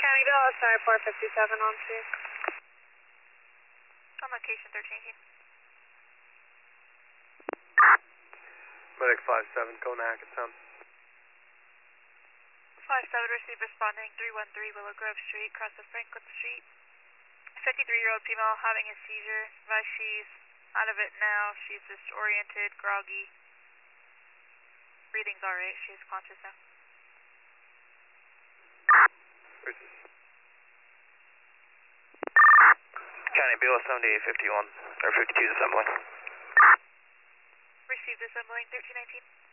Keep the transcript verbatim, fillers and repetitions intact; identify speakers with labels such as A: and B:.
A: County Dallas, sorry, four fifty-seven on scene.
B: On location thirteen eighteen.
C: Medic five seven, going to Hackettstown.
B: five seven, receive responding three one three Willow Grove Street, cross of Franklin Street. fifty-three-year-old female having a seizure. Advise she's out of it now. She's disoriented, groggy. Breathing's alright. She's conscious now.
D: County B L seventy fifty-one, or fifty-two assembling.
B: Received assembling thirteen nineteen.